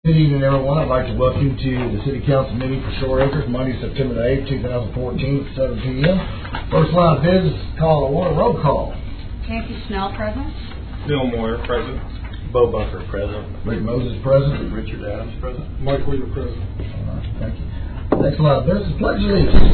Good evening, everyone. I'd like to welcome you to the City Council meeting for Shore Acres, Monday, September the 8th, 2014 at 7 p.m. First line of business, call to order, roll call. Nancy Snell, present. Bill Moyer, present. Bo Bunker, present. Rick Moses, present. Richard Adams, present. Mike Weaver, present. All right, thank you. Next line of business, pledge allegiance.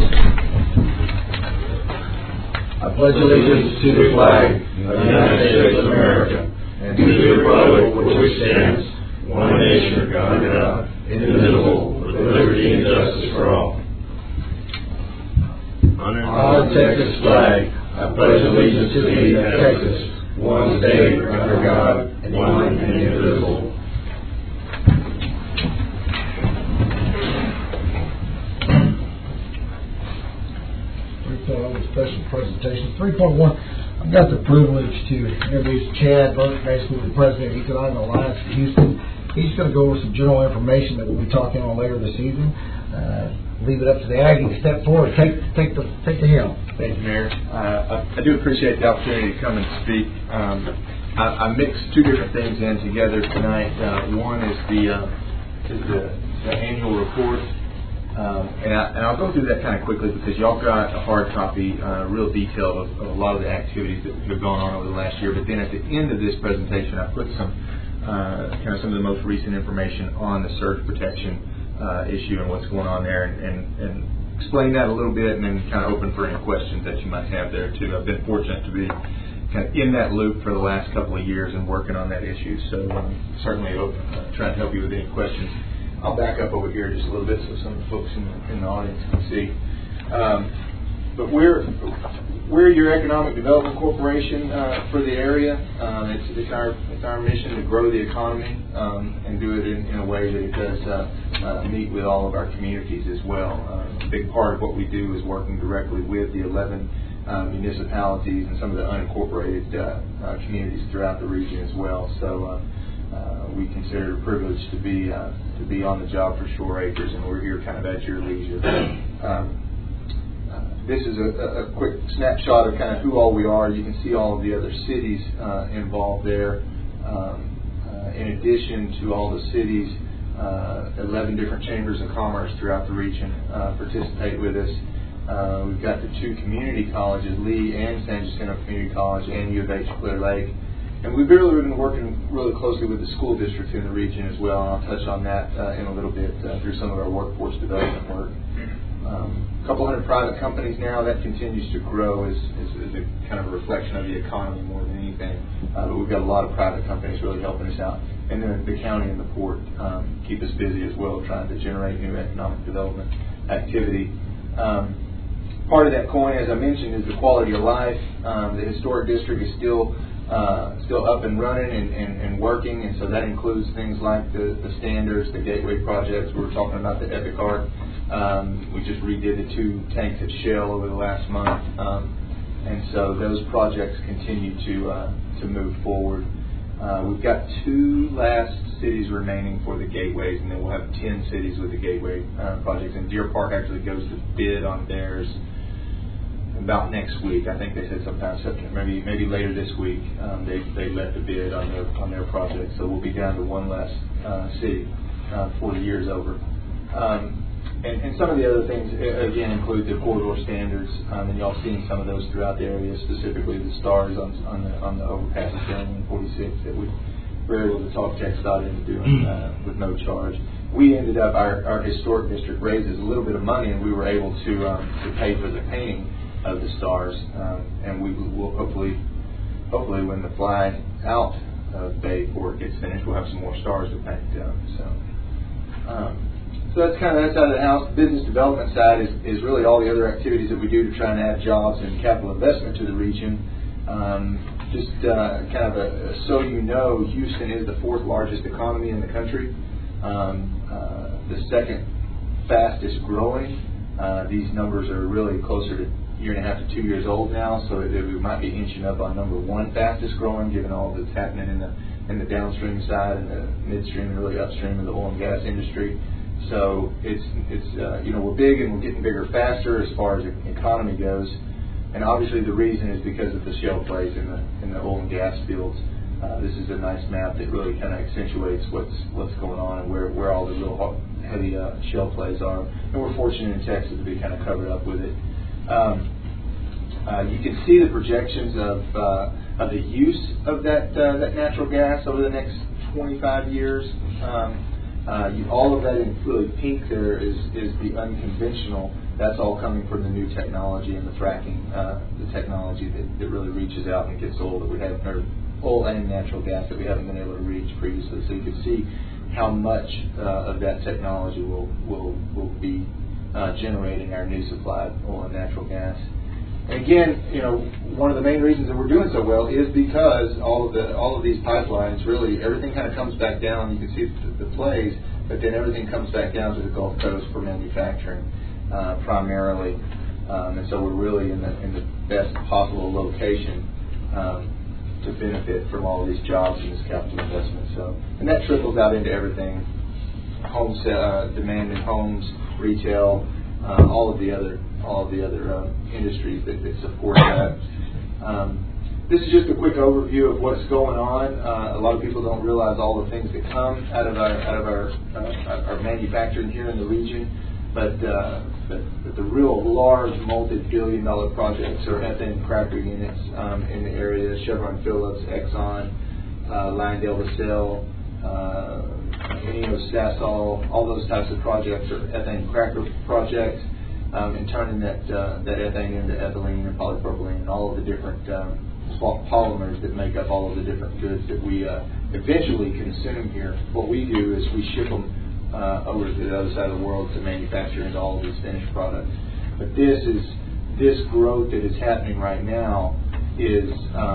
I pledge allegiance to the flag of the United States of America and to the republic for which stands one nation, under God, indivisible, with liberty and justice for all. On our Texas flag, I pledge allegiance to thee, Texas, one state under God, one and indivisible. Special presentation. 3.1. I've got the privilege to introduce Chad Burke, basically the president of Economic Alliance of Houston. He's going to go over some general information that we'll be talking on later this evening. Leave it up to the Aggie to step forward. Take the helm. Thank you, Mayor. I do appreciate the opportunity to come and speak. I mixed two different things in together tonight. One is the annual report. And I'll go through that kind of quickly because y'all got a hard copy, real detail of a lot of the activities that have gone on over the last year. But then at the end of this presentation, I put some of the most recent information on the surge protection issue and what's going on there, and explain that a little bit, and then kind of open for any questions that you might have there too. I've been fortunate to be kind of in that loop for the last couple of years and working on that issue. So certainly try to help you with any questions. I'll back up over here just a little bit so some of the folks in the audience can see. But we're your economic development corporation for the area. It's our mission to grow the economy and do it in a way that it does meet with all of our communities as well. A big part of what we do is working directly with the 11 municipalities and some of the unincorporated communities throughout the region as well. So we consider it a privilege to be on the job for Shore Acres, and we're here kind of at your leisure. This is a quick snapshot of kind of who all we are. You can see all of the other cities involved there. In addition to all the cities, 11 different chambers of commerce throughout the region participate with us. We've got the two community colleges, Lee and San Jacinto Community College, and U of H Clear Lake. And we've really been working really closely with the school districts in the region as well, and I'll touch on that in a little bit through some of our workforce development work. A couple hundred private companies now. That continues to grow as a kind of a reflection of the economy more than anything. But we've got a lot of private companies really helping us out. And then the county and the port keep us busy as well, trying to generate new economic development activity. Part of that coin, as I mentioned, is the quality of life. The historic district is still up and running and working, and so that includes things like the standards, the gateway projects. We were talking about the Epic Arc. We just redid the 2 tanks at Shell over the last month, and so those projects continue to move forward. We've got 2 last cities remaining for the gateways, and then we'll have 10 cities with the gateway projects. And Deer Park actually goes to bid on theirs about next week. I think they said sometime September, maybe later this week. They let the bid on their project, so we'll be down to 1 less city before the year's over. And some of the other things again include the corridor standards, and y'all seen some of those throughout the area, specifically the stars on the overpasses down in 46 that we were able to talk TxDOT into doing with no charge. We ended up our historic district raises a little bit of money, and we were able to pay for the painting of the stars, and we will hopefully when the fly out of Bay before it gets finished, we'll have some more stars to paint. So that's kind of that side of the house. The business development side is really all the other activities that we do to try and add jobs and capital investment to the region. So you know, Houston is the 4th largest economy in the country, the 2nd fastest growing. These numbers are really closer to 1.5 to 2 years old now, so we might be inching up on number 1 fastest growing, given all that's happening in the downstream side and the midstream and really upstream of the oil and gas industry. So it's we're big and we're getting bigger faster as far as the economy goes, and obviously the reason is because of the shale plays in the oil and gas fields. This is a nice map that really kind of accentuates what's going on and where the real heavy shale plays are. And we're fortunate in Texas to be kind of covered up with it. You can see the projections of the use of that natural gas over the next 25 years. All of that in really pink there is the unconventional. That's all coming from the new technology and the fracking, the technology that really reaches out and gets oil that we have, or oil and natural gas that we haven't been able to reach previously. So you can see how much of that technology will be generating our new supply of oil and natural gas. And again, one of the main reasons that we're doing so well is because all of these pipelines, really everything kind of comes back down. You can see the plays, but then everything comes back down to the Gulf Coast for manufacturing primarily. And so we're really in the best possible location to benefit from all of these jobs and this capital investment. So, and that trickles out into everything: homes, demand in homes, retail, all of the other industries that support that. This is just a quick overview of what's going on. A lot of people don't realize all the things that come out of our manufacturing here in the region, but the real large multi-billion-dollar projects are ethane cracker units in the area. Chevron Phillips, Exxon, LyondellBasell, INEOS, Sasol, all those types of projects are ethane cracker projects. And turning that ethane into ethylene and polypropylene and all of the different polymers that make up all of the different goods that we eventually consume here. What we do is we ship them over to the other side of the world to manufacture into all of these finished products. But this growth that is happening right now is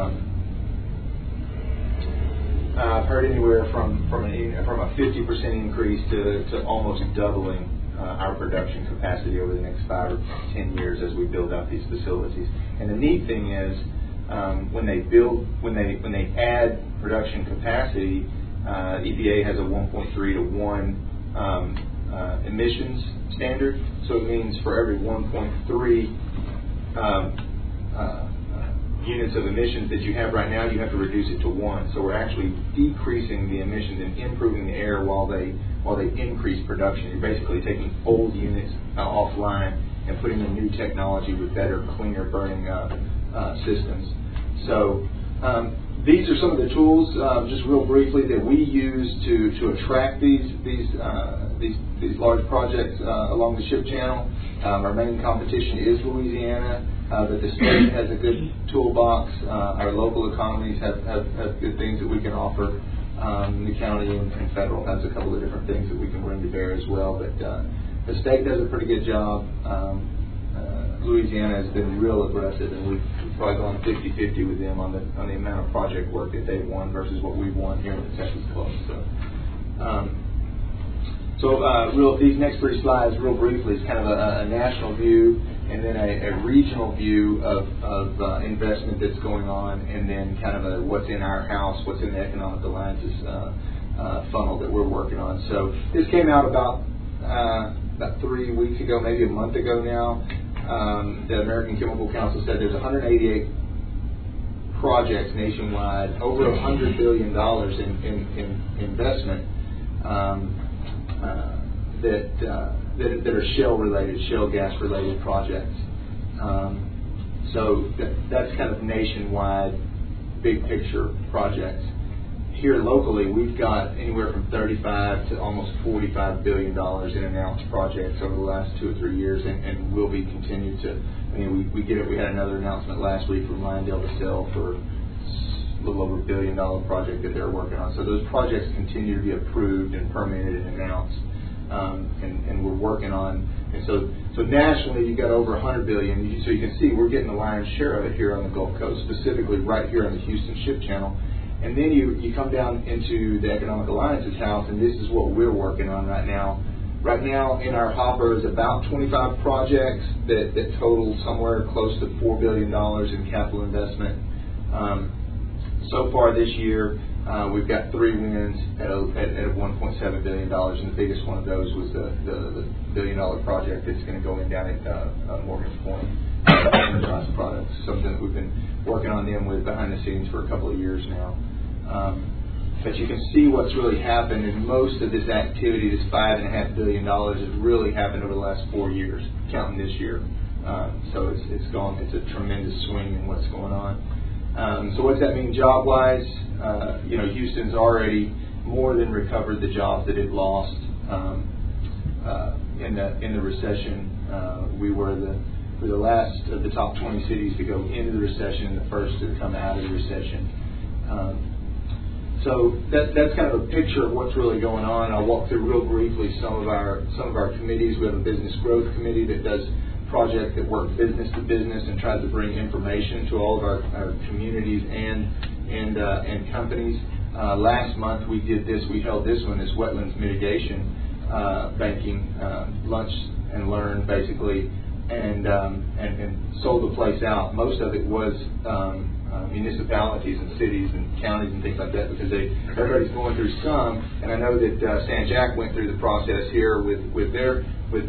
I've heard anywhere from a 50% increase to almost doubling our production capacity over the next 5 or 10 years as we build out these facilities. And the neat thing is, when they add production capacity, EPA has a 1.3 to 1 emissions standard. So it means for every 1.3 units of emissions that you have right now, you have to reduce it to 1. So we're actually decreasing the emissions and improving the air while they increase production. You're basically taking old units offline and putting in new technology with better, cleaner burning systems. So these are some of the tools, just real briefly, that we use to attract these large projects along the ship channel. Our main competition is Louisiana, but the state has a good toolbox. Our local economies have good things that we can offer. The county and federal has a couple of different things that we can bring to bear as well. But the state does a pretty good job. Louisiana has been real aggressive, and we've probably gone 50-50 with them on the amount of project work that they've won versus what we've won here in the Texas Club. So these next 3 slides, real briefly, is kind of a national view, and then a regional view of investment that's going on, and then kind of what's in our house, what's in the Economic Alliances funnel that we're working on. So this came out about 3 weeks ago, maybe a month ago now. The American Chemical Council said there's 188 projects nationwide, over $100 billion in investment that are shale gas related projects. So that's kind of nationwide, big picture projects. Here locally, we've got anywhere from $35 to almost $45 billion in announced projects over the last 2 or 3 years, and will be continued to. I mean, we had another announcement last week from LyondellBasell for a little over $1 billion project that they're working on. So those projects continue to be approved and permitted and announced, and we're working on. And so nationally, you've got over $100 billion. So you can see we're getting the lion's share of it here on the Gulf Coast, specifically right here on the Houston Ship Channel. And then you come down into the Economic Alliance's house, and this is what we're working on right now. Right now in our hopper is about 25 projects that total somewhere close to $4 billion in capital investment. So far this year, we've got 3 wins at $1.7 billion, and the biggest one of those was the $1 billion project that's going to go in down at Morgan's Point. Enterprise Products, something that we've been working on them with behind the scenes for a couple of years now. But you can see what's really happened, and most of this activity, this $5.5 billion, has really happened over the last 4 years, counting this year. So it's a tremendous swing in what's going on. So what's that mean job-wise? Houston's already more than recovered the jobs that it lost in the recession. We were the last of the top 20 cities to go into the recession and the first to come out of the recession. So that's kind of a picture of what's really going on. I'll walk through real briefly some of our committees. We have a business growth committee that does projects that work business to business and tries to bring information to all of our communities and companies. Last month we held this one, this wetlands mitigation banking lunch and learn basically, and sold the place out. Most of it was municipalities and cities and counties and things like that, because everybody's going through some. And I know that San Jac went through the process here with their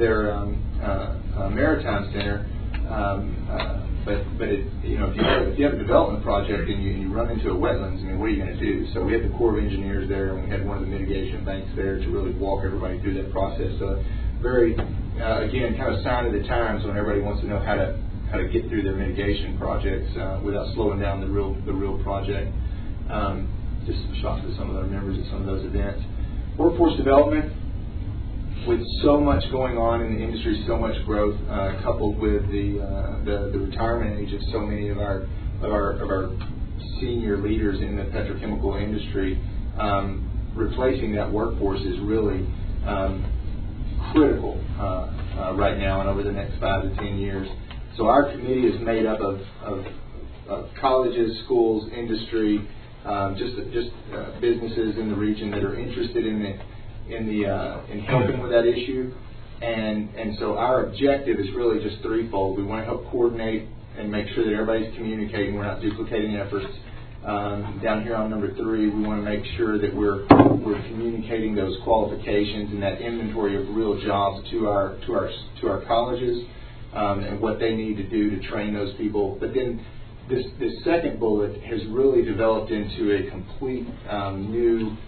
maritime center. But if you have a development project and you run into a wetlands, I mean, what are you going to do? So we had the Corps of Engineers there, and we had one of the mitigation banks there to really walk everybody through that process. So very, again, kind of sign of the times when everybody wants to know how to get through their mitigation projects without slowing down the real project. Just some shots of some of our members at some of those events. Workforce development. With so much going on in the industry, so much growth, coupled with the retirement age of so many of our senior leaders in the petrochemical industry, replacing that workforce is really critical right now and over the next 5 to 10 years. So our committee is made up of colleges, schools, industry, just businesses in the region that are interested in helping with that issue, and so our objective is really just threefold. We want to help coordinate and make sure that everybody's communicating, we're not duplicating efforts. Down here on number 3, we want to make sure that we're communicating those qualifications and that inventory of real jobs to our colleges, and what they need to do to train those people. But then this second bullet has really developed into a complete new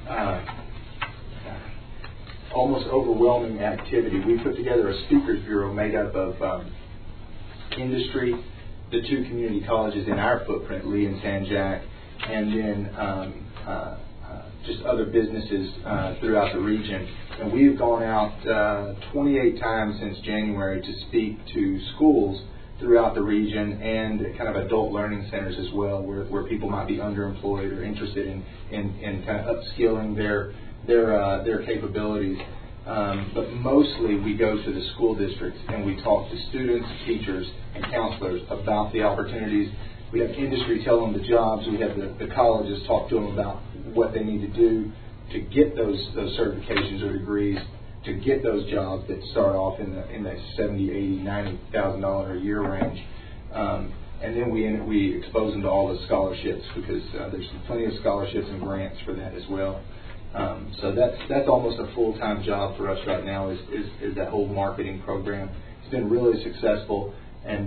almost overwhelming activity. We put together a speakers bureau made up of industry, the 2 community colleges in our footprint, Lee and San Jac, and then just other businesses throughout the region. And we've gone out 28 times since January to speak to schools throughout the region and kind of adult learning centers as well, where people might be underemployed or interested in kind of upskilling their capabilities, but mostly we go to the school districts and we talk to students, teachers, and counselors about the opportunities. We have industry tell them the jobs. We have the colleges talk to them about what they need to do to get those certifications or degrees, to get those jobs that start off in the $70,000, $80,000, $90,000 a year range. And then we expose them to all the scholarships, because there's plenty of scholarships and grants for that as well. So that's almost a full-time job for us right now, is that whole marketing program. It's been really successful, and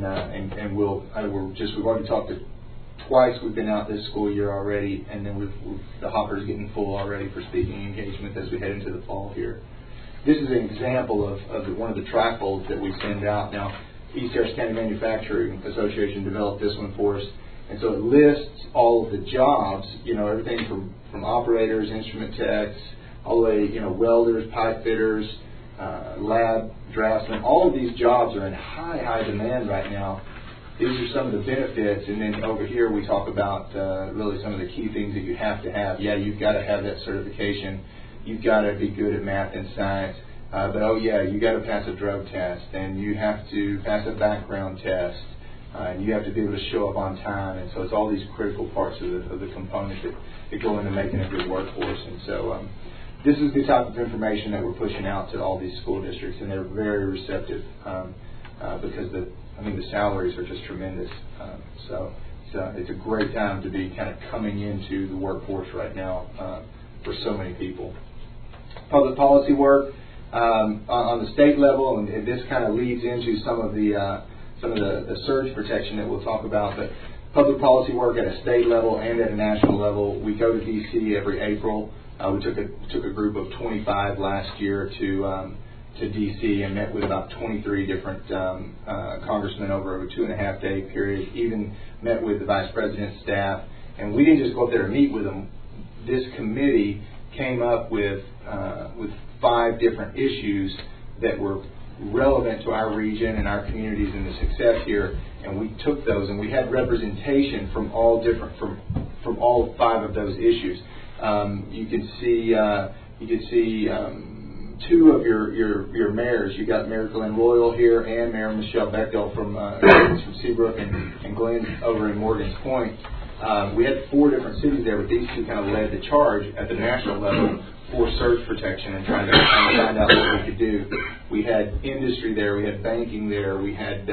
we've already talked to twice. We've been out this school year already, and then the hopper's getting full already for speaking engagement as we head into the fall here. This is an example of one of the trifolds that we send out. Now, East Harris County Manufacturing Association developed this one for us. And so it lists all of the jobs, everything from operators, instrument techs, all the way, welders, pipe fitters, lab draftsmen. All of these jobs are in high demand right now. These are some of the benefits. And then over here we talk about really some of the key things that you have to have. Yeah, you've got to have that certification. You've got to be good at math and science. But you got to pass a drug test, and you have to pass a background test. And you have to be able to show up on time, and so it's all these critical parts of the components that go into making a good workforce. And so this is the type of information that we're pushing out to all these school districts, and they're very receptive because the salaries are just tremendous. So it's a great time to be kind of coming into the workforce right now for so many people. Public policy work on the state level, and this kind of leads into some of the surge protection that we'll talk about. But public policy work at a state level and at a national level. We go to D.C. every April. We took a group of 25 last year to D.C. and met with about 23 different congressmen over a 2.5-day period. Even met with the vice president's staff, and we didn't just go up there and meet with them. This committee came up with 5 different issues that were relevant to our region and our communities and the success here, and we took those and we had representation from all 5 of those issues. You could see 2 of your mayors. You got Mayor Glenn Royal here and Mayor Michelle Bechdel from Seabrook and Glenn over in Morgan's Point. We had 4 different cities there, but these 2 kind of led the charge at the national level for surge protection and trying to find out what we could do. We had industry there, we had banking there, we had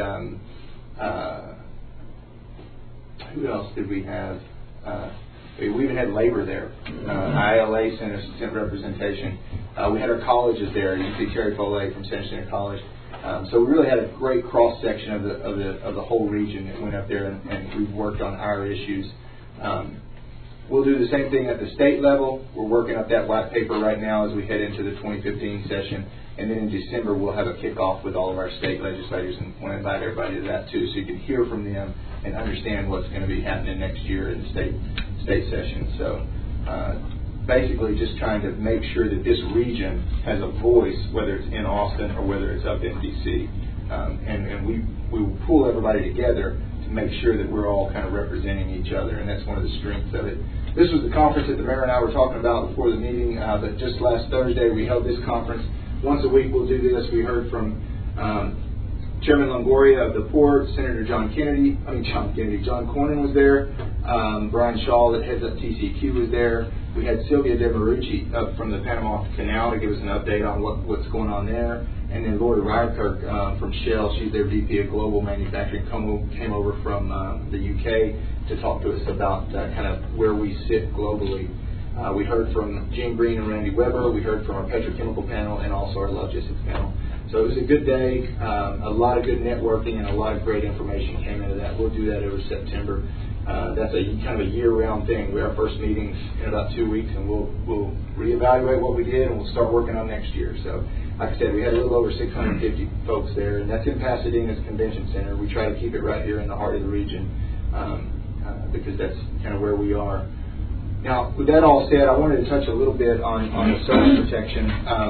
who else did we have? We even had labor there. ILA sent representation. We had our colleges there. You can see Terry Foley from San Jacinto College. So we really had a great cross section of the whole region that went up there, and we worked on our issues. We'll do the same thing at the state level. We're working up that white paper right now as we head into the 2015 session. And then in December, we'll have a kickoff with all of our state legislators, and want to invite everybody to that too, so you can hear from them and understand what's going to be happening next year in the state session. So basically just trying to make sure that this region has a voice, whether it's in Austin or whether it's up in D.C. And we will pull everybody together to make sure that we're all kind of representing each other, and that's one of the strengths of it. This was the conference that the mayor and I were talking about before the meeting, but just last Thursday we held this conference. Once a week we'll do this. We heard from Chairman Longoria of the Port, Senator John Cornyn was there, Brian Shaw that heads up TCQ was there. We had Sylvia DeMarucci up from the Panama Canal to give us an update on what's going on there. And then Lori Ryerkirk from Shell, she's their VP of Global Manufacturing, came over from the UK to talk to us about kind of where we sit globally. We heard from Gene Green and Randy Weber. We heard from our petrochemical panel and also our logistics panel. So it was a good day, a lot of good networking, and a lot of great information came into that. We'll do that over September. That's a kind of a year-round thing. Our first meeting's in about 2 weeks, and we'll reevaluate what we did, and we'll start working on next year. So, like I said, we had a little over 650 folks there, and that's in Pasadena's Convention Center. We try to keep it right here in the heart of the region because that's kind of where we are. Now, with that all said, I wanted to touch a little bit on the surge protection.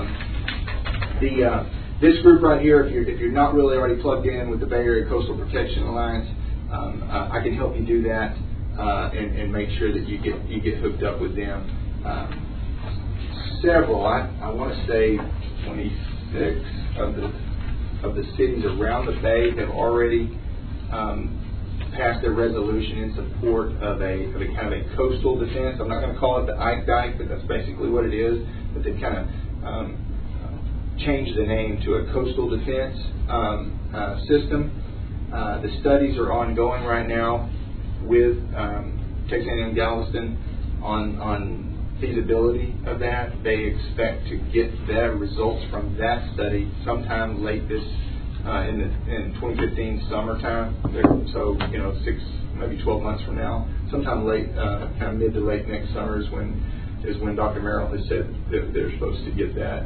This group right here, if you're not really already plugged in with the Bay Area Coastal Protection Alliance, I can help you do that and make sure that you get hooked up with them. Several, I want to say 26 of the cities around the Bay have already passed their resolution in support of a kind of a coastal defense. I'm not going to call it the Ike Dike, but that's basically what it is. But they've kind of changed the name to a coastal defense system. The studies are ongoing right now with Texas A&M Galveston on feasibility of that. They expect to get their results from that study sometime late this in 2015 summertime. So 6, maybe 12 months from now, sometime late, kind of mid to late next summer is when Dr. Merrill has said that they're supposed to get that.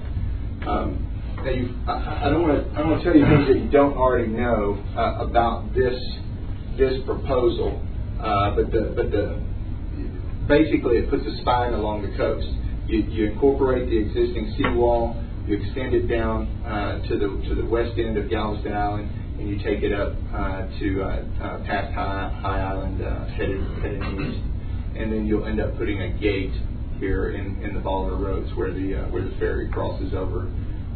I don't want to tell you things that you don't already know about this proposal, but basically it puts a spine along the coast. You incorporate the existing seawall, you extend it down to the west end of Galveston Island, and you take it up to past High Island, headed east, and then you'll end up putting a gate here in the Bolivar Roads where the ferry crosses over.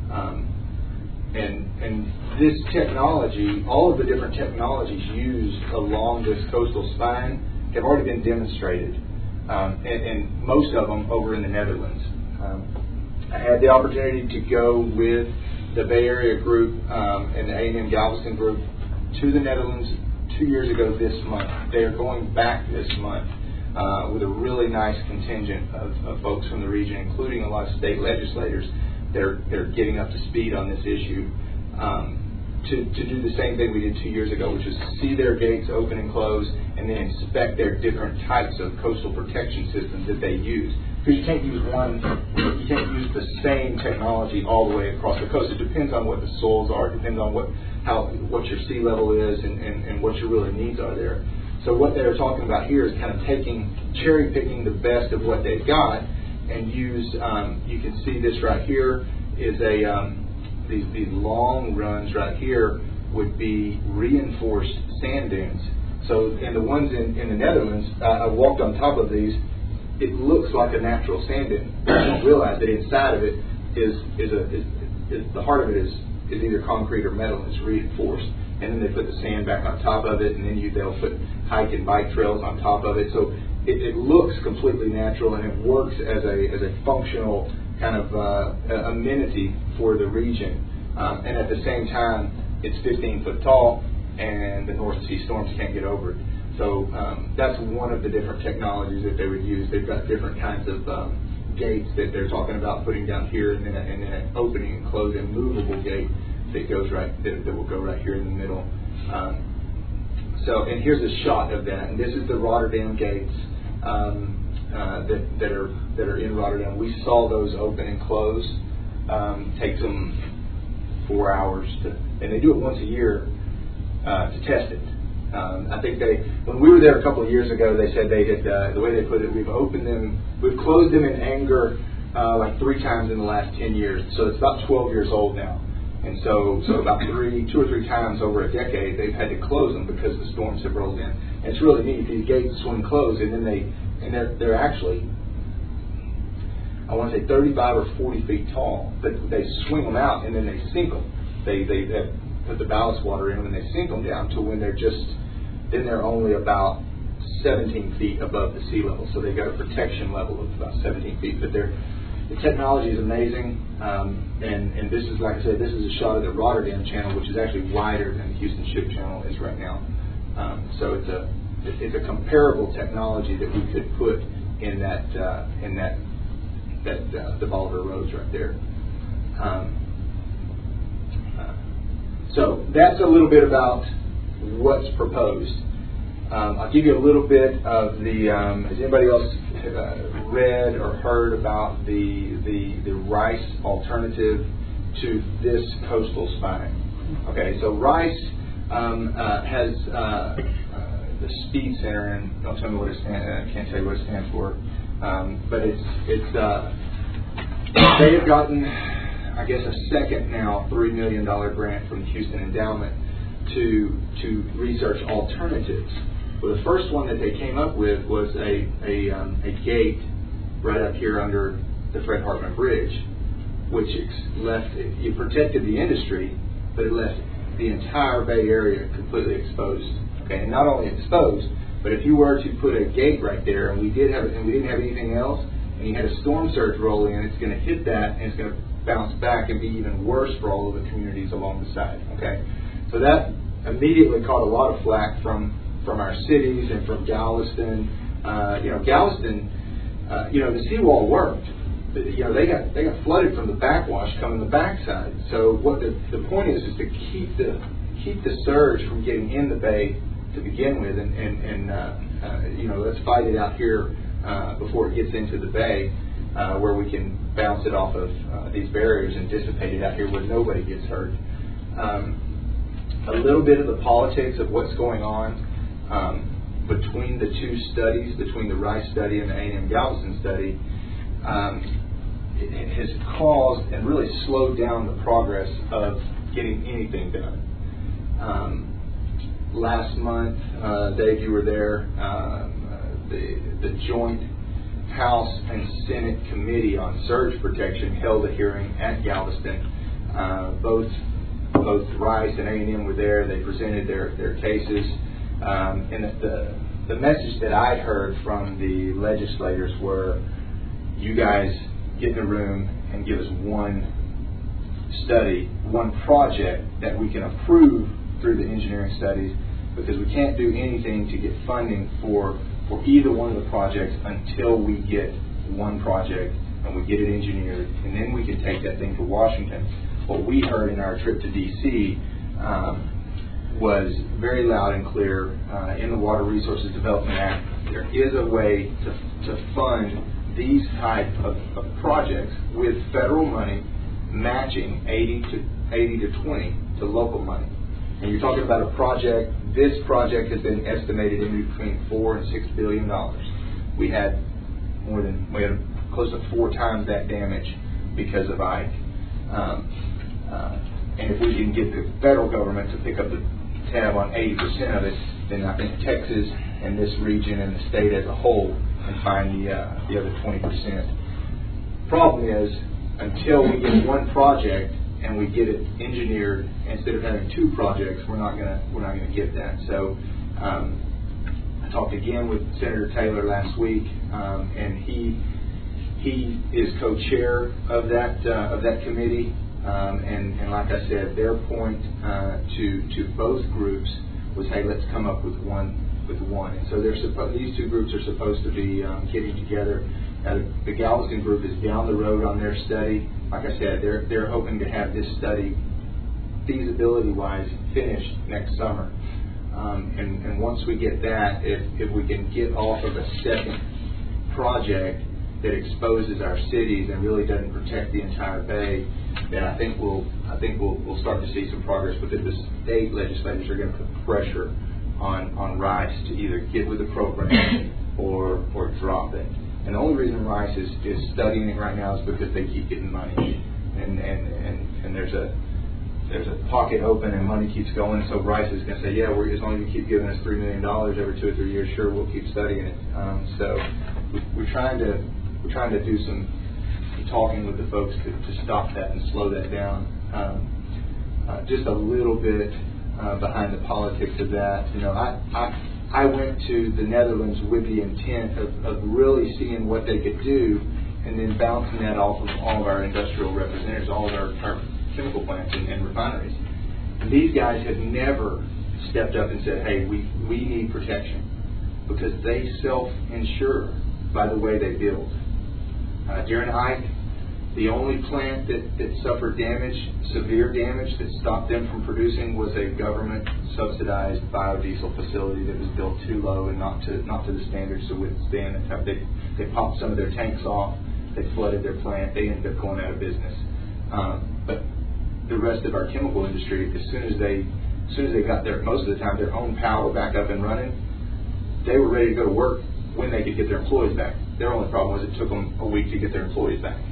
And this technology, all of the different technologies used along this coastal spine have already been demonstrated, and most of them over in the Netherlands. I had the opportunity to go with the Bay Area group and the A&M Galveston group to the Netherlands 2 years ago this month. They are going back this month with a really nice contingent of folks from the region, including a lot of state legislators. They're getting up to speed on this issue. to do the same thing we did 2 years ago, which is see their gates open and close, and then inspect their different types of coastal protection systems that they use. Because you can't use the same technology all the way across the coast. It depends on what the soils are. It depends on what your sea level is and what your really needs are there. So what they're talking about here is kind of cherry picking the best of what they've got, and use. You can see this right here is these long runs right here would be reinforced sand dunes. So, and the ones in the Netherlands, I walked on top of these. It looks like a natural sand dune. You don't realize that inside of it is the heart of it is either concrete or metal, and it's reinforced. And then they put the sand back on top of it, and then they'll put hike and bike trails on top of it. So it looks completely natural, and it works as a functional kind of amenity for the region. And at the same time, it's 15 foot tall, and the North Sea storms can't get over it. So that's one of the different technologies that they would use. They've got different kinds of gates that they're talking about putting down here, and then an opening and closing movable gate that goes that will go right here in the middle. So, and here's a shot of that. And this is the Rotterdam gates that are in Rotterdam. We saw those open and close. Takes them 4 hours and they do it once a year to test it. I think when we were there a couple of years ago, they said they had, the way they put it, we've closed them in anger like 3 times in the last 10 years. So it's about 12 years old now. And so about 2 or 3 times over a decade, they've had to close them because the storms have rolled in. And it's really neat. These gates swing closed, and then they're actually, I want to say 35 or 40 feet tall. But they swing them out, and then they sink them. They put the ballast water in them, and they sink them down to when they're only about 17 feet above the sea level. So they've got a protection level of about 17 feet. But the technology is amazing, and this is, like I said, this is a shot of the Rotterdam Channel, which is actually wider than the Houston Ship Channel is right now. So it's a comparable technology that we could put in the Bolivar Roads right there. So that's a little bit about what's proposed. I'll give you a little bit of the. Has anybody else read or heard about the Rice alternative to this coastal spine? Okay, so Rice has the Speed Center, and don't tell me what it stands. I can't tell you what it stands for, but it's they have gotten, I guess, a second now $3 million grant from the Houston Endowment to research alternatives. Well, the first one that they came up with was a gate right up here under the Fred Hartman Bridge, which you protected the industry, but it left the entire Bay Area completely exposed. Okay, and not only exposed, but if you were to put a gate right there, and we didn't have anything else, and you had a storm surge roll in, it's going to hit that, and it's going to bounce back and be even worse for all of the communities along the side. Okay, so that immediately caught a lot of flack from our cities and from Galveston. Galveston, the seawall worked. They got flooded from the backwash coming the backside. So what the point is to keep the surge from getting in the bay to begin with, and let's fight it out here before it gets into the bay, where we can bounce it off of these barriers and dissipate it out here where nobody gets hurt. A little bit of the politics of what's going on between the two studies, between the Rice study and the A&M Galveston study, it has caused and really slowed down the progress of getting anything done. Last month, Dave, you were there, the joint House and Senate Committee on Surge Protection held a hearing at Galveston. Both Rice and A&M were there. They presented their cases. And the message that I heard from the legislators were, you guys get in a room and give us one study, one project that we can approve through the engineering studies, because we can't do anything to get funding for either one of the projects until we get one project and we get it engineered, and then we can take that thing to Washington. What we heard in our trip to D.C., was very loud and clear in the Water Resources Development Act. There is a way to fund these type of projects with federal money matching 80 to 20 to local money. And you're talking about a project. This project has been estimated in between $4 and $6 billion. We had close to 4 times that damage because of Ike. And if we can get the federal government to pick up the tab on 80% of it, then I think Texas and this region and the state as a whole can find the other 20%. Problem is, until we get one project and we get it engineered, instead of having 2 projects, we're not gonna get that. So I talked again with Senator Taylor last week, and he is co-chair of that committee. And like I said, their point to both groups was, hey, let's come up with one. And so these 2 groups are supposed to be getting together. The Galveston group is down the road on their study. Like I said, they're hoping to have this study feasibility-wise finished next summer. And once we get that, if we can get off of a second project that exposes our cities and really doesn't protect the entire bay, then I think we'll start to see some progress. But the state legislators are going to put pressure on Rice to either get with the program or drop it. And the only reason Rice is studying it right now is because they keep getting money, and there's a pocket open and money keeps going. So Rice is going to say, yeah, as long as you keep giving us $3 million every 2 or 3 years, sure, we'll keep studying it. So we're trying to do some talking with the folks to stop that and slow that down. Just a little bit behind the politics of that. I went to the Netherlands with the intent of really seeing what they could do, and then bouncing that off of all of our industrial representatives, all of our chemical plants and refineries. And these guys have never stepped up and said, hey, we need protection, because they self-insure by the way they build. During Ike, the only plant that suffered damage, severe damage, that stopped them from producing was a government-subsidized biodiesel facility that was built too low and not to the standards to withstand it. They popped some of their tanks off, they flooded their plant, they ended up going out of business. But the rest of our chemical industry, as soon as they got most of the time, their own power back up and running, they were ready to go to work when they could get their employees back. Their only problem was it took them a week to get their employees back.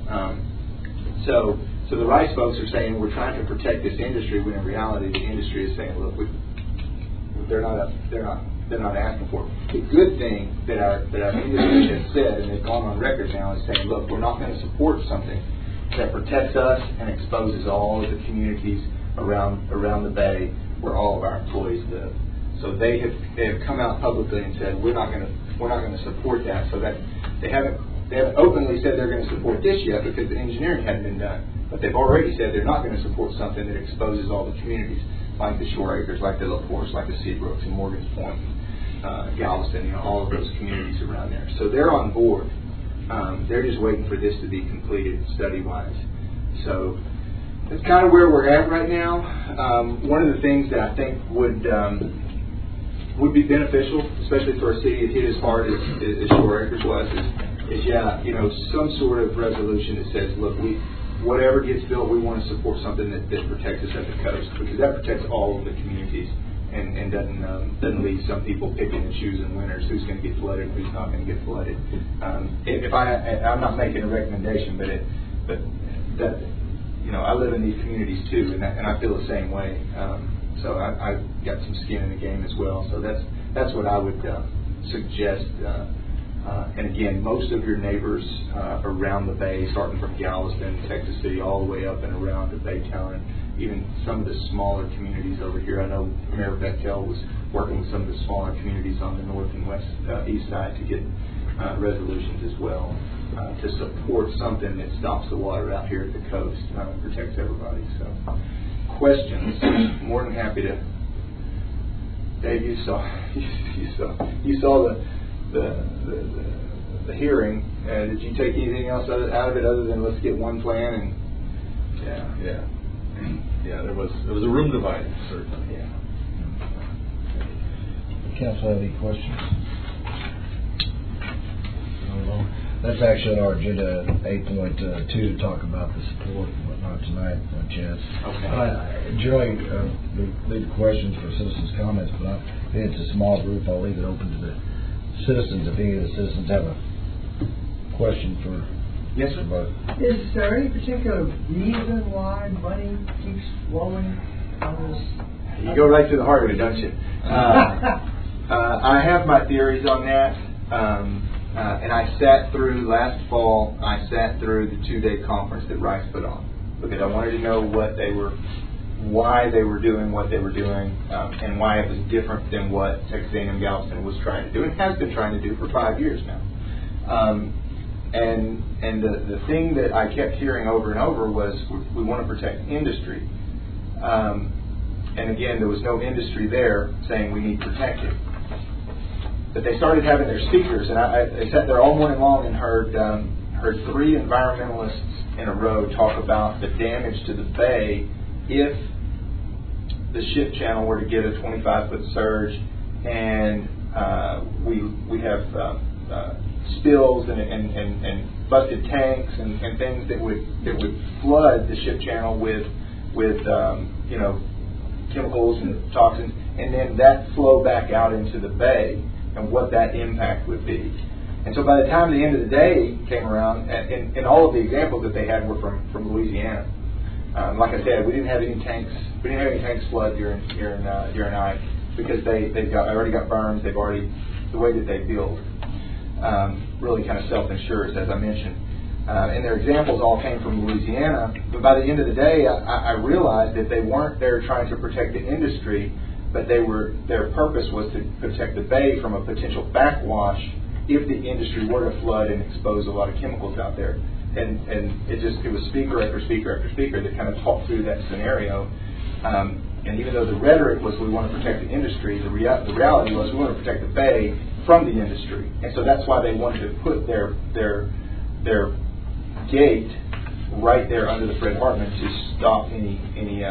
So the Rice folks are saying we're trying to protect this industry, when in reality the industry is saying, look, they're not asking for it. The good thing that our industry has said, and they've gone on record now, is saying, look, we're not going to support something that protects us and exposes all of the communities around the bay where all of our employees live. So they have come out publicly and said we're not going to support that. So that they haven't openly said they're going to support this yet because the engineering hadn't been done. But they've already said they're not going to support something that exposes all the communities, like the Shore Acres, like the La Porte, like the Seabrooks and Morgan's Point, Galveston, all of those communities around there. So they're on board. They're just waiting for this to be completed study-wise. So that's kind of where we're at right now. One of the things that I think would be beneficial, especially for a city that hit as hard as Shore Acres was, is some sort of resolution that says, look, whatever gets built, we want to support something that protects us at the coast, because that protects all of the communities and doesn't leave some people picking and choosing winners, who's going to get flooded and who's not going to get flooded. I'm not making a recommendation, but I live in these communities too, and I feel the same way. So I've got some skin in the game as well. So that's what I would suggest. And again, most of your neighbors around the bay, starting from Galveston, Texas City, all the way up and around to Baytown, and even some of the smaller communities over here. I know Mayor Bechtel was working with some of the smaller communities on the north and west, east side to get resolutions as well to support something that stops the water out here at the coast, protects everybody. So, questions? More than happy to. Dave, you saw the hearing. Did you take anything else out of it other than let's get one plan and yeah. yeah, there was a room divided, certainly. Yeah. Council have any questions? No. That's actually on our agenda 8.2 to talk about the support and whatnot tonight, Chaz. Okay. Generally, we leave questions for citizens' comments, but it's a small group. I'll leave it open to the citizens. If any of the citizens have a question for Yes, sir. both. Is there any particular reason why money keeps flowing on this? You go right to the heart of it, don't you? I have my theories on that, and I sat through last fall. I sat through the 2-day conference that Rice put on because I wanted to know why they were doing what they were doing, and why it was different than what Texas A&M Galveston was trying to do and has been trying to do for 5 years now. And the thing that I kept hearing over and over was we want to protect industry. And again, there was no industry there saying we need protected. But they started having their speakers, and I sat there all morning long and heard 3 environmentalists in a row talk about the damage to the bay if the ship channel were to get a 25-foot surge and we have spills and busted tanks and things that would flood the ship channel with chemicals and toxins, and then that flow back out into the bay, and what that impact would be. And so by the time the end of the day came around, and all of the examples that they had were from Louisiana. Like I said, we didn't have any tanks flood during Ike because they've already got berms. They've already, the way that they build really kind of self-insures, as I mentioned. And their examples all came from Louisiana. But by the end of the day, I realized that they weren't there trying to protect the industry, but their purpose was to protect the bay from a potential backwash if the industry were to flood and expose a lot of chemicals out there. And it was speaker after speaker after speaker that kind of talked through that scenario. And even though the rhetoric was we want to protect the industry, the reality was we want to protect the bay from the industry. And so that's why they wanted to put their gate right there under the Fred Hartman to stop any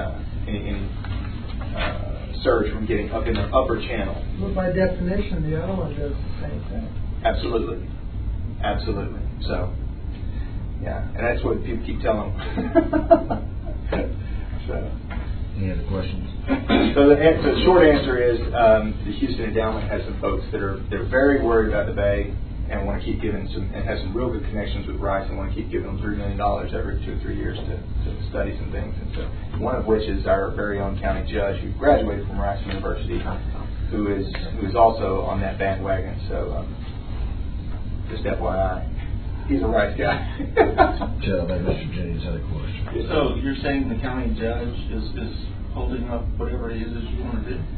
surge from getting up in the upper channel. But by definition, the other one does the same thing. Absolutely. So, yeah, and that's what people keep telling them. So. Any other questions? So the short answer is the Houston Endowment has some folks they're very worried about the bay and want to keep giving and have some real good connections with Rice and want to keep giving them $3 million every 2 or 3 years to study some things. And so one of which is our very own county judge who graduated from Rice University, who is also on that bandwagon. So just FYI, he's a Rice guy. Tell that Mr. Jennings had a question. So you're saying the county judge is holding up whatever it is that you want to do?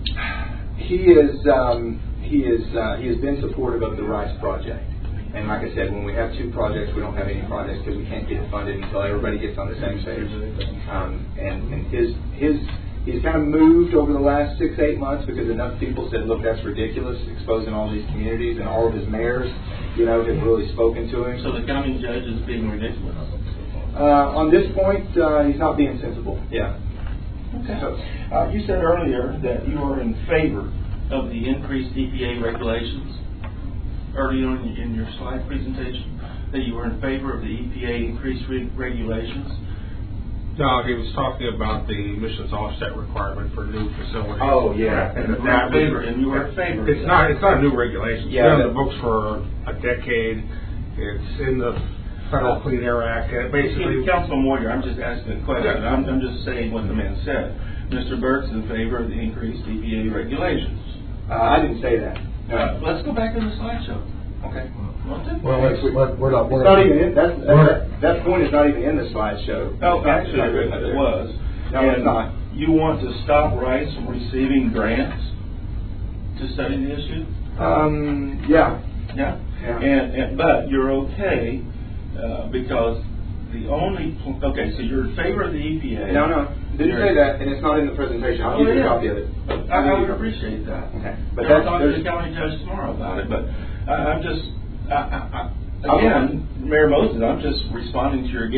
He has been supportive of the Rice project. And like I said, when we have 2 projects, we don't have any projects because we can't get it funded until everybody gets on the same page. And he's kind of moved over the last 6-8 months because enough people said, look, that's ridiculous, exposing all these communities, and all of his mayors, have really spoken to him. So the county judge is being ridiculous? On this point, he's not being sensible. Yeah. Okay. So, you said earlier that you are in favor of the increased EPA regulations. Earlier in your slide presentation, that you were in favor of the EPA increased regulations. No, he was talking about the emissions offset requirement for new facilities. Oh, yeah. And you were in favor. It's not a new regulation. It's Yeah, been in the books for a decade. It's in the Federal Clean Air Act. And basically, Councilman Moyer, I'm just asking a question. I'm just saying what the man said. Mr. Burke's in favor of the increased EPA regulations. I didn't say that. Let's go back to the slideshow. Okay. Well, we're not. It's not even in, that point is not even in the slideshow. Oh, actually, it was. No, it's not. You want to stop Rice from receiving grants to study the issue? Yeah. Yeah. But you're okay because the only so you're in favor of the EPA. No, didn't say that, and it's not in the presentation. I'll give you a copy of it. I would appreciate that. Okay, but I'll talk to the county judge tomorrow about it. But I'm just again, Mayor Moses, I'm just responding to your guest.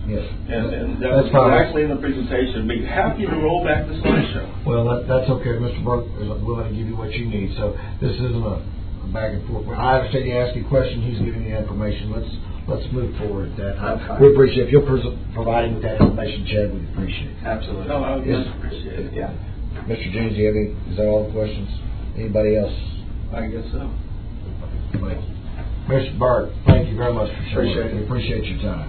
Yes. And that That's was fine. actually in the presentation. Be happy to roll back the slideshow. Well, that's okay. Mr. Burke is willing to give you what you need, so this isn't a back and forth. I understand you ask a question, he's giving you information. Let's move forward at that. We appreciate if you'll provide him with that information, Chad, we'd appreciate it. Absolutely. No, I would Yes. appreciate it. Yeah. Mr. James, do you have any, is that all the questions? Anybody else? I guess so. Mr. Burke, thank you very much for showing Appreciate up. it. We appreciate your time.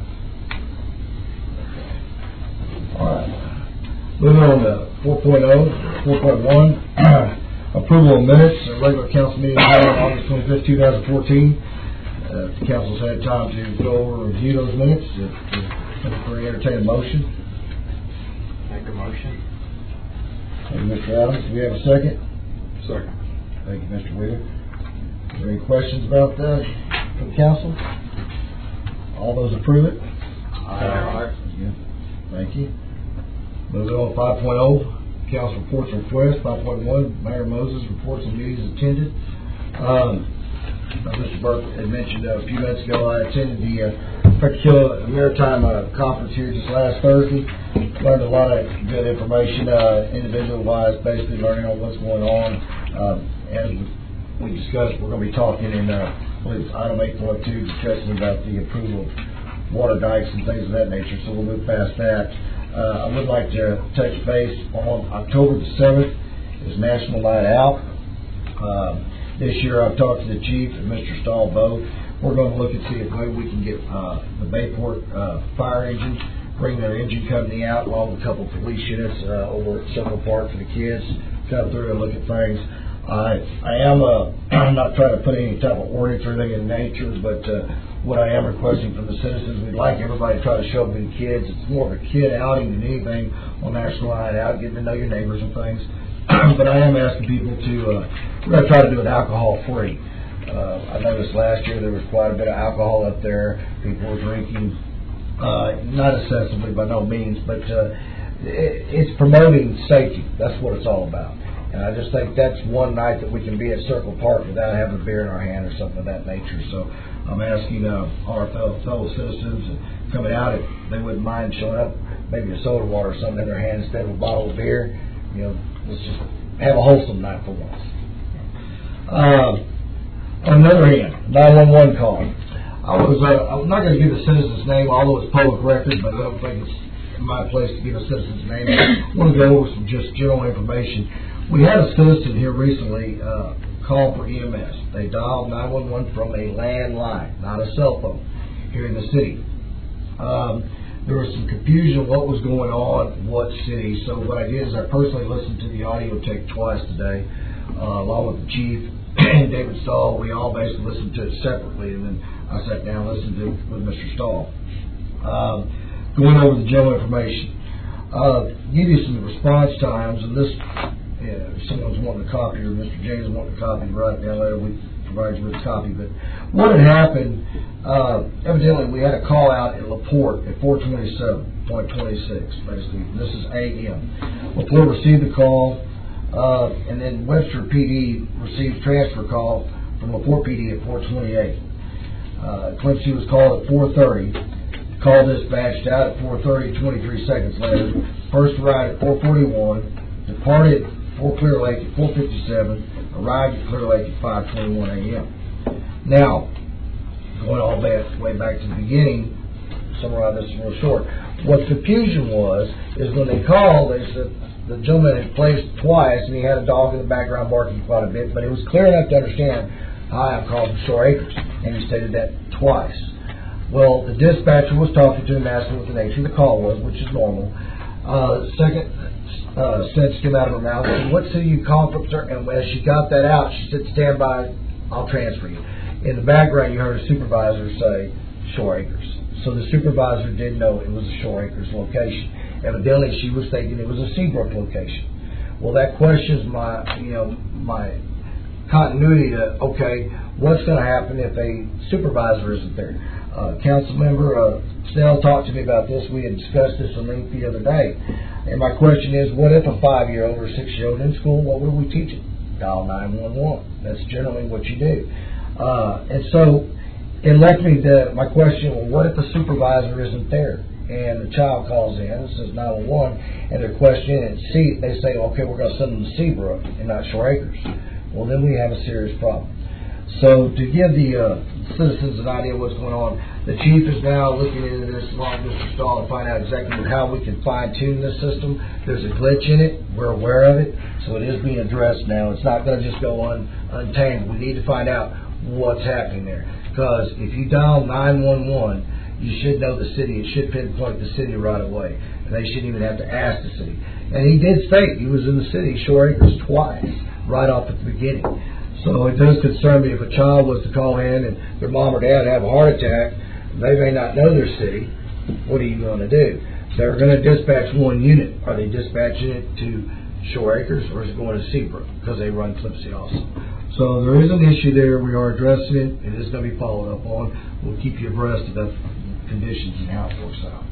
All right. Moving on to 4.1, approval of minutes, a regular council meeting held on August 25th, 2014. The council's had time to go over and review those minutes. Entertain a motion. Make a motion. Thank you, Mr. Adams. Do we have a second? Second. Thank you, Mr. Wheeler. Are there any questions about that from council? All those approve it? Aye. Thank you. Moving on to 5.0, council reports and requests. 5.1, Mayor Moses reports on meetings attended. Mr. Burke had mentioned a few minutes ago, I attended the Peckkill Maritime Conference here just last Thursday. Learned a lot of good information, individual-wise, basically learning on what's going on. As we discussed, we're going to be talking in, I believe it's item 8.2, discussing about the approval of water dikes and things of that nature, so we'll move past that. I would like to touch base on October the 7th is National Night Out. This year I've talked to the chief and Mr. Stahl both. We're going to look and see if maybe we can get the Bayport fire engine, bring their engine company out along with a couple of police units over at Central Park for the kids, come through and look at things. I am I'm not trying to put any type of ordinance or anything in nature, but what I am requesting from the citizens, we'd like everybody to try to show the kids. It's more of a kid outing than anything on National Night Out, getting to know your neighbors and things. But I am asking people to, we're going to try to do it alcohol-free. I noticed last year there was quite a bit of alcohol up there. People were drinking, not excessively by no means, but it's promoting safety. That's what it's all about. And I just think that's one night that we can be at Circle Park without having a beer in our hand or something of that nature. So I'm asking our fellow citizens coming out, if they wouldn't mind showing up, maybe a soda water or something in their hand instead of a bottle of beer. You know, let's just have a wholesome night for once. On the other hand, 911 call. I'm not going to give the citizen's name, although it's public record, but I don't think it's my place to give a citizen's name. I want to go over some just general information. We had a citizen here recently call for EMS. They dialed 911 from a landline, not a cell phone, here in the city. There was some confusion of what was going on, what city. So what I did is I personally listened to the audio tape twice today, along with the chief and David Stahl. We all basically listened to it separately, and then I sat down and listened to it with Mr. Stahl. Going over the general information. Give you some response times, and this, if someone's wanting a copy, or Mr. James wanting a copy, write it down later. We provide you with a copy. But what had happened, evidently we had a call out in LaPorte at 427.26, basically. This is AM. LaPorte received the call, and then Webster PD received transfer call from LaPorte PD at 428. Clemson was called at 4:30. Call dispatched out at 4:30, 23 seconds later. First arrived at 4:41. Departed for Clear Lake at 4:57. Arrived at Clear Lake at 5:21 a.m. Now, going all way back to the beginning, summarize this real short. What confusion was is when they called, they said the gentleman had placed twice and he had a dog in the background barking quite a bit, but it was clear enough to understand, hi, I'm calling from Shore Acres, and he stated that twice. Well, the dispatcher was talking to him, asking what the nature of the call was, which is normal. Second sentence came out of her mouth, said, what city you calling from, sir? And as she got that out, she said, stand by, I'll transfer you. In the background, you heard a supervisor say Shore Acres. So the supervisor did know it was a Shore Acres location. Evidently, she was thinking it was a Seabrook location. Well, that questions my continuity to, okay, what's going to happen if a supervisor isn't there? Council member Snell talked to me about this. We had discussed this on length the other day. And my question is, what if a 5-year-old or 6-year-old in school, what would we teach them? Dial 911. That's generally what you do. And so it left me my question, well, what if the supervisor isn't there? and the child calls in and says 911, and they're questioning it, they say, okay, we're going to send them to Seabrook and not Shore Acres. Well, then we have a serious problem. So to give the citizens an idea of what's going on, the chief is now looking into this along with Mr. Stahl to find out exactly how we can fine-tune this system. There's a glitch in it. We're aware of it. So it is being addressed now. It's not going to just go untamed. We need to find out what's happening there. Because if you dial 911, you should know the city. It should pinpoint the city right away. And they shouldn't even have to ask the city. And he did state he was in the city, Shore Acres, twice, right off at the beginning. So it does concern me if a child was to call in and their mom or dad have a heart attack, they may not know their city. What are you going to do? They're going to dispatch one unit. Are they dispatching it to Shore Acres, or is it going to Seabrook because they run Clipsey also? So there is an issue there. We are addressing it. It is going to be followed up on. We'll keep you abreast of the conditions and how it works out.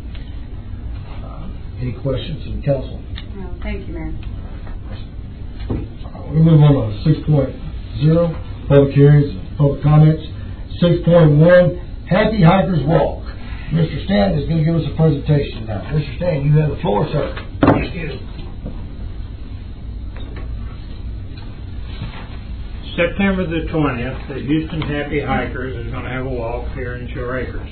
Any questions from the council? No, thank you, Mayor. We move on to 6.0, public hearings, public comments. 6.1, Happy Hikers Walk. Mr. Stanton is going to give us a presentation now. Mr. Stanton, you have the floor, sir. Thank you. September the 20th, the Houston Happy Hikers is going to have a walk here in Shore Acres.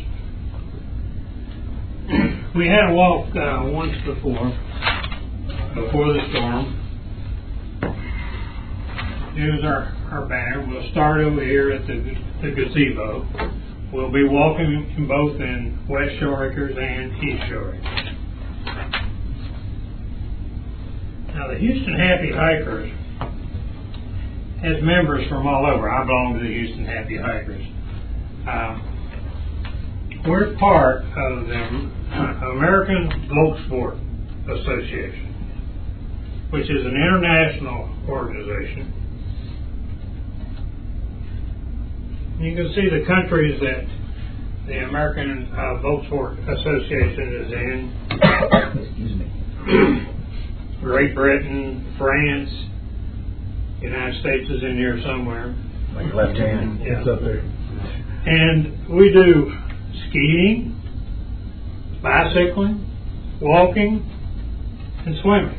We had a walk once before the storm. Here's our banner. We'll start over here at the gazebo. We'll be walking both in West Shore Acres and East Shore Acres. Now the Houston Happy Hikers has members from all over. I belong to the Houston Happy Hikers. We're part of the American Boat Sport Association, which is an international organization. You can see the countries that the American Boat Sport Association is in. Excuse me. Great Britain, France, United States is in here somewhere. Like left hand. Yeah. It's up there. And we do skiing, bicycling, walking, and swimming.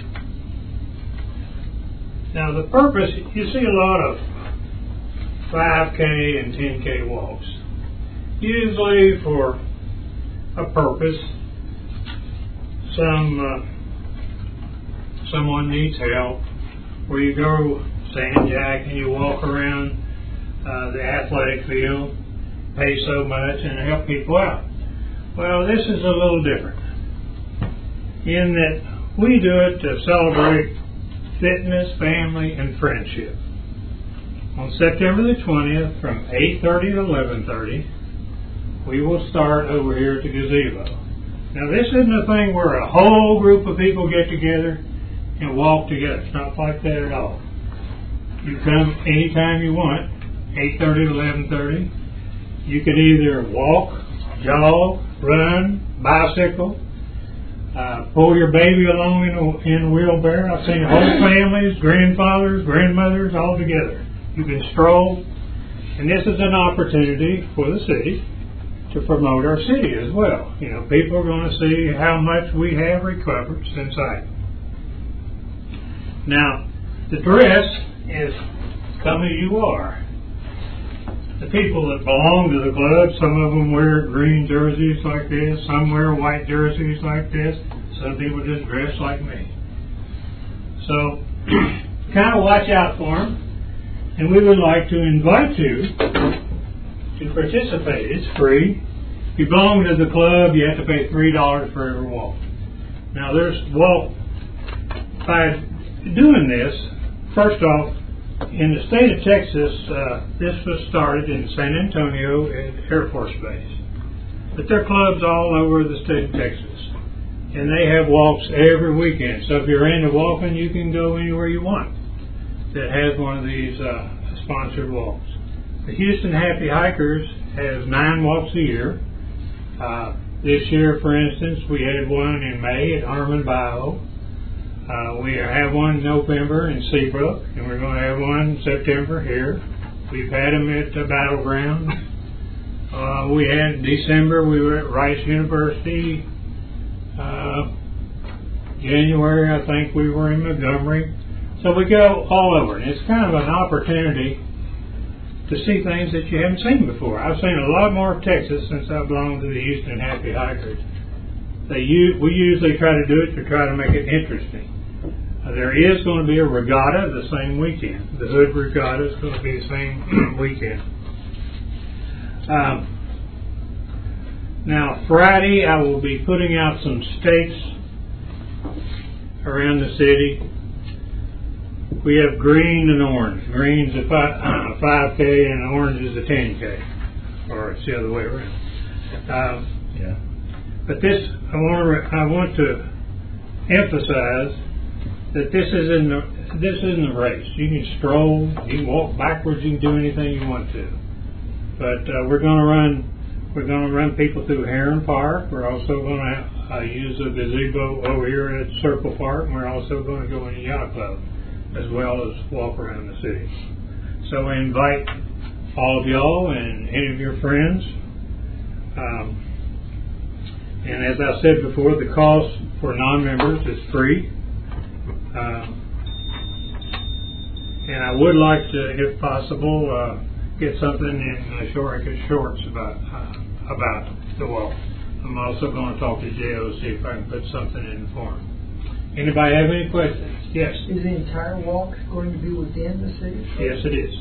Now the purpose, you see a lot of 5K and 10K walks, usually for a purpose. Someone needs help, where you go sand jack and you walk around the athletic field, pay so much and help people out. Well, this is a little different in that we do it to celebrate fitness, family, and friendship. On September the 20th from 8:30 to 11:30, we will start over here at the gazebo. Now this isn't a thing where a whole group of people get together and walk together. It's not like that at all. You come anytime you want, 8:30 to 11:30. You could either walk, jog, run, bicycle, pull your baby along in a wheelbarrow. I've seen whole families, grandfathers, grandmothers, all together. You can stroll, and this is an opportunity for the city to promote our city as well. You know, people are going to see how much we have recovered since I. Now, the dress is come as you are. The people that belong to the club, some of them wear green jerseys like this, some wear white jerseys like this, some people just dress like me. So, kind of watch out for them, and we would like to invite you to participate. It's free. If you belong to the club, you have to pay $3 for every walk. Now, by doing this, first off, in the state of Texas, this was started in San Antonio Air Force Base. But there are clubs all over the state of Texas. And they have walks every weekend. So if you're into walking, you can go anywhere you want that has one of these sponsored walks. The Houston Happy Hikers has 9 walks a year. This year, for instance, we had one in May at Harmon Bayou. We have one in November in Seabrook, and we're going to have one in September here. We've had them at the Battleground. We had in December, we were at Rice University. January, I think we were in Montgomery. So we go all over, and it's kind of an opportunity to see things that you haven't seen before. I've seen a lot more of Texas since I belong to the Houston Happy Hikers. We usually try to do it to try to make it interesting. There is going to be a regatta the same weekend. The Hood Regatta is going to be the same weekend. Now, Friday, I will be putting out some stakes around the city. We have green and orange. Green's a 5K and orange is a 10K, or it's the other way around. But this, I want to emphasize that this isn't a race. You can stroll, you can walk backwards, you can do anything you want to. But we're going to run people through Heron Park. We're also going to use a gazebo over here at Circle Park, and we're also going to go in the Yacht Club, as well as walk around the city. So I invite all of y'all and any of your friends. And as I said before, the cost for non-members is free. And I would like to, if possible, get something in shorts about the walk. I'm also going to talk to J.O. see if I can put something in the form. Anybody have any questions? Yes. Is the entire walk going to be within the city? Yes, it is.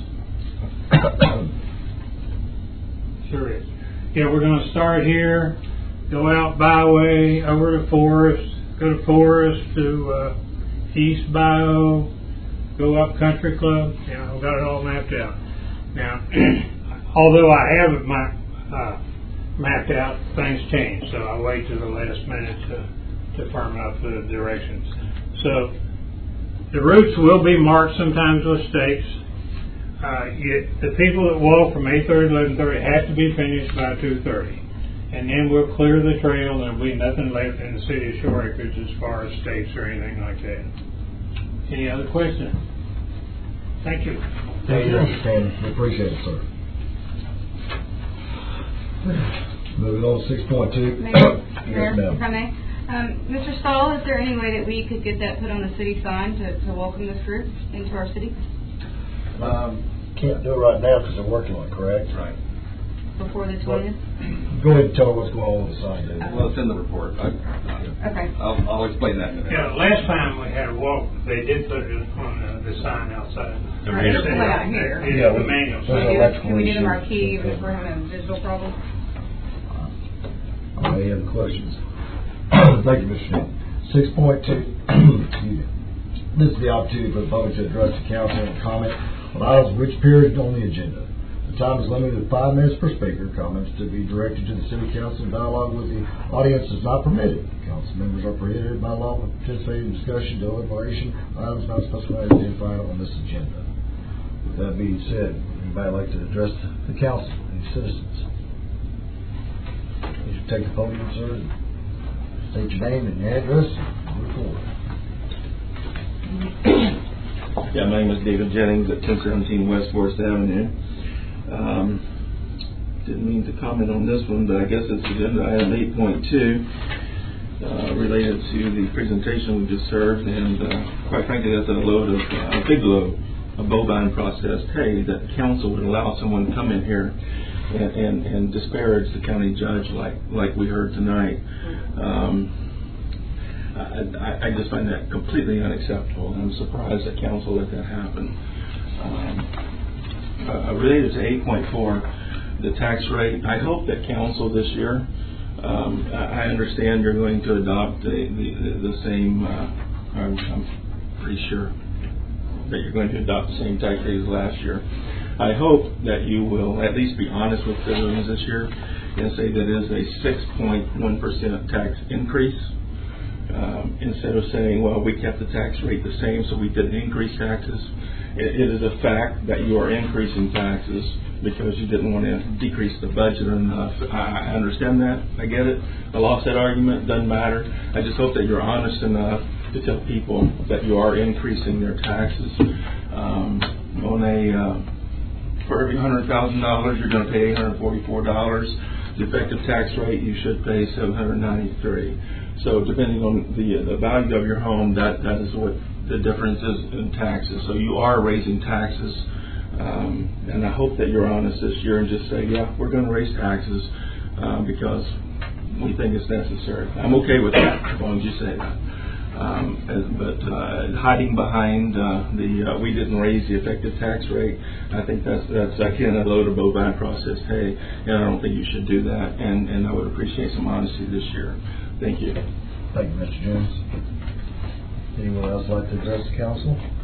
Sure is. Yeah, we're going to start here, go out Byway, over to Forest, go to Forest to East Bio, go up Country Club. I've got it all mapped out. Now, although I have it mapped out, things change, so I wait to the last minute to firm up the directions. So the routes will be marked sometimes with stakes. The people that walk from 8:30 to 11:30 have to be finished by 2:30. And then we'll clear the trail, and there'll be nothing left in the city of Shore Acres as far as stakes or anything like that. Any other questions? Thank you. Thank you, Mr. Stanley. We appreciate it, sir. Moving on to 6.2. Mayor, if I may. Mr. Stahl, is there any way that we could get that put on the city sign to welcome this group into our city? Can't do it right now because they're working on it, correct? Right. Before the 20th? Go ahead and tell her what's going on with the sign, David. Well, it's in the report. Okay. I'll explain that in a minute. Yeah, last time we had a walk, they did put it on the sign outside. Right, it's way out here. Yeah, the manual. Can we do the marquee if we're having a visual problem? Any other questions? Thank you, Mr. Stanley. 6.2. Excuse me. This is the opportunity for the public to address the council and comment on items which appeared on the agenda. The time is limited to 5 minutes per speaker. Comments to be directed to the city council. Dialogue with the audience is not permitted. Council members are prohibited by law from participating in discussion, deliberation, items not specified or identified on this agenda. With that being said, anybody like to address the council, any citizens? You should take the podium, sir, and state your name and your address and move forward. Yeah, my name is David Jennings at 1017 West Forest Avenue. Didn't mean to comment on this one, but I guess it's agenda item 8.2 related to the presentation we just served, and quite frankly, that's a big load of bovine processed hay that the council would allow someone to come in here and disparage the county judge like we heard tonight. I just find that completely unacceptable, and I'm surprised that council let that happen. Related to 8.4, the tax rate, I hope that council this year, I understand you're going to adopt the same, I'm pretty sure that you're going to adopt the same tax rate as last year. I hope that you will at least be honest with citizens this year and say that it is a 6.1% tax increase. Instead of saying, well, we kept the tax rate the same, so we didn't increase taxes. It is a fact that you are increasing taxes because you didn't want to decrease the budget enough. I understand that. I get it. I lost that argument. Doesn't matter. I just hope that you're honest enough to tell people that you are increasing their taxes. For every $100,000, you're going to pay $844. The effective tax rate, you should pay $793. So depending on the value of your home, that is what the difference is in taxes. So you are raising taxes, and I hope that you're honest this year and just say, yeah, we're going to raise taxes because we think it's necessary. I'm okay with that as long as you say that. But hiding behind we didn't raise the effective tax rate, I think that's akin to a load of bovine processed hay, and I don't think you should do that. And I would appreciate some honesty this year. Thank you. Thank you, Mr. Jones. Anyone else like to address the council?